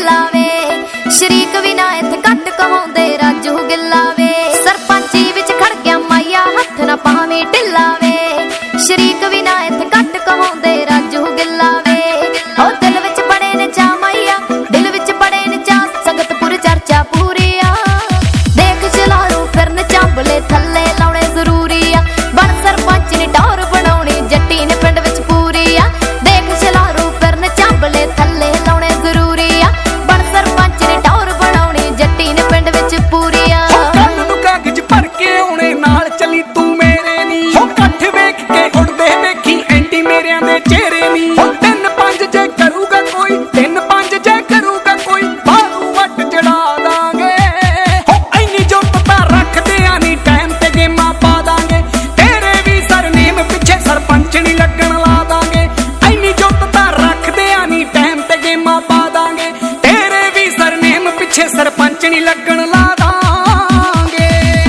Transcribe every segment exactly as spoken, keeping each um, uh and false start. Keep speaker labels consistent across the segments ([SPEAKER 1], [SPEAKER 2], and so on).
[SPEAKER 1] ਢਿੱਲਾ ਵੇ ਸ਼ਰੀਕ ਵੀ ਨਾ ਇੱਥੇ ਘੱਟ ਕਹਾਉਂਦੇ ਰਾਜੂ ਗਿੱਲਾ ਵੇ ਸਰਪੰਚੀ ਵਿੱਚ ਖੜ ਗਿਆ ਮਾਇਆ ਹੱਥ ਨਾ ਪਾਵੇਂ ਢਿੱਲਾ ਵੇ ਸ਼ਰੀਕ ਵੀ ਨਾ ਇੱਥੇ ਘੱਟ ਕਹਾਉਂਦੇ ਰਾਜੂ ਗਿੱਲਾ ਵੇ ਉਹ ਦਿਲ ਵਿੱਚ ਬੜੇ ਨੇ ਚਾ ਮਾਇਆ ਦਿਲ ਵਿੱਚ ਬੜੇ ਨੇ ਚਾ ਸੰਗਤਪੁਰ ਚਰਚਾ ਪੂਰੀ ਆ ਦੇਖ ਚਲਾਰੂ ਫਿਰਨ ਚਾਂਬਲੇ ਥੱਲੇ ਲਾਉਣੇ ਜ਼ਰੂਰੀ ਆ ਬਣ ਸਰਪੰਚ ਨੇ ਟੌਰ ਬਣਾਉਣੀ ਜੱਟੀ ਨੇ ਪਿੰਡ ਵਿੱਚ ਪੂਰੀ ਆ ਦੇਖ ਚਲਾਰੂ ਫਿਰਨ ਚਾਂਬਲੇ ਥੱਲੇ ਲਾਉਣੇ ਜ਼ਰੂਰੀ ਆ ਬਣ ਸਰਪੰਚ ਨੇ ਟੌਰ ਬਣਾਉਣੀ ਜੱਟੀ ਨੇ ਪਿੰਡ ਵਿੱਚ ਪੂਰੀ ਆ
[SPEAKER 2] ਕੱਲ ਨੂੰ ਕਾਗਜ਼ ਭਰ ਕੇ ਆਉਣੇ ਨਾਲ ਚੱਲੀ ਤੂੰ ਮੇਰੇ ਨੀ ਹੋ ਕੱਠ ਵੇਖ ਕੇ ਉੜਦੇ ਵੇਖੀ ਐਂਟੀ ਮੇਰਿਆਂ ਦੇ ਚਿਹਰੇ ਨੀ ਹੋ ਤਿੰਨ ਪੰਜ ਜੇ ਕਰੂਗਾ ਕੋਈ ਤਿੰਨ ਪੰਜ ਜੇ ਕਰੂਗਾ ਕੋਈ ਬਾਰੂ ਵੱਟ ਜੜਾ ਦਾਂਗੇ ਹੋ ਐਨੀ ਜੁੱਤ ਤਾਂ ਰੱਖਦੇ ਆ ਨੀ ਟਾਈਮ ਤੇ ਗੇਮਾਂ ਪਾ ਦਾਂਗੇ ਤੇਰੇ ਵੀ ਸਰਨੇਮ ਪਿੱਛੇ ਸਰਪੰਚ ਨੀ ਲੱਗਣ ਲਾ ਦਾਂਗੇ ਐਨੀ ਜੁੱਤ ਤਾਂ ਰੱਖਦੇ ਆ ਨੀ ਟਾਈਮ ਤੇ ਗੇਮਾਂ ਪਾ ਦਾਂਗੇ ਤੇਰੇ ਵੀ ਸਰਨੇਮ ਪਿੱਛੇ ਸਰਪੰਚ ਨੀ ਲੱਗਣ ਲਾ ਦਾਂਗੇ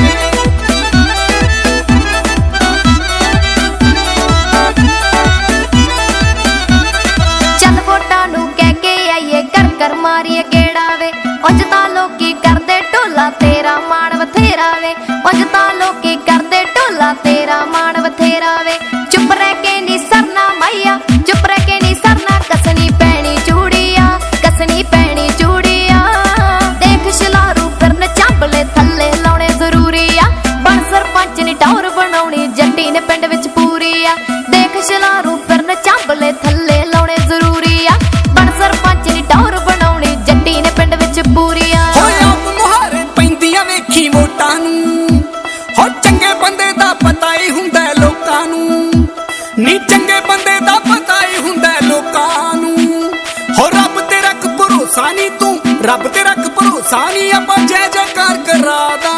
[SPEAKER 1] ਚੱਲ ਵੋਟਾਂ ਨੂੰ ਕਹਿ ਕੇ ਆਈਏ ਕਰ ਕਰ ਮਾਰੀਏ ਗੇੜਾ ਵੇ ਉਂਝ ਤਾਂ ਲੋਕੀ ਕਰਦੇ ਢੋਲਾ ਤੇਰਾ ਮਾਣ ਬਥੇਰਾ ਵੇ ਉਂਝ ਤਾਂ ਲੋਕੀ ਕਰਦੇ ਢੋਲਾ ਤੇਰਾ ਮਾਣ ਬਥੇਰਾ ਵੇ ਚੁੱਪ ਰਹਿ ਕੇ ਨੀ ਸਰਨਾ ਮਾਇਆ ਚੁੱਪ ਰਹਿ ਕੇ ਨੀ ਸਰਨਾ ਕਸਣੀ ਪੈਣੀ ਚੂੜੀਆ ਕਸਣੀ ਪੈਣੀ ਚੂੜੀਆ ਦੇਖ ਸ਼ਲਾਰੂ ਫਿਰਨ ਚਾਂਬਲੇ ਥੱਲੇ ਲਾਉਣੇ ਜ਼ਰੂਰੀ ਆ ਬਣ ਸਰਪੰਚ ਨੀ ਟੌਰ ਬਣਾਉਣੀ ਜੱਟੀ ਨੇ ਪਿੰਡ ਵਿੱਚ ਪੂਰੀ ਆ ਦੇਖ ਸ਼ਲਾਰੂ ਫਿਰਨ ਚਾਂਬਲੇ ਥੱਲੇ ਲਾਉਣੇ ਜ਼ਰੂਰੀ ਆ ਬਣ ਸਰਪੰਚ ਨੀ ਟੌਰ ਬਣਾਉਣੀ ਜੱਟੀ ਨੇ ਪਿੰਡ ਵਿੱਚ ਪੂਰੀ ਆ
[SPEAKER 2] ਹੋਇਆ ਮੁਹਾਰੇ ਪੈਂਦੀਆਂ ਵੇਖੀ ਵੋਟਾਂ ਨੂੰ ਹੋ ਚੰਗੇ ਬੰਦੇ ਦਾ ਪਤਾ ਹੀ ਹੁੰਦਾ ਲੋਕਾਂ ਨੂੰ ਨੀ ਚੰਗੇ ਬੰਦੇ ਦਾ ਪਤਾ ਹੀ ਹੁੰਦਾ ਲੋਕਾਂ ਨੂੰ ਹੋ ਰੱਬ ਤੇ ਰੱਖ ਭਰੋਸਾ ਨੀ ਤੂੰ ਰੱਬ ਤੇ ਰੱਖ ਭਰੋਸਾ ਨੀ ਆਪਾਂ ਜੈ ਜੈਕਾਰ ਕਰਾ ਦਾਂ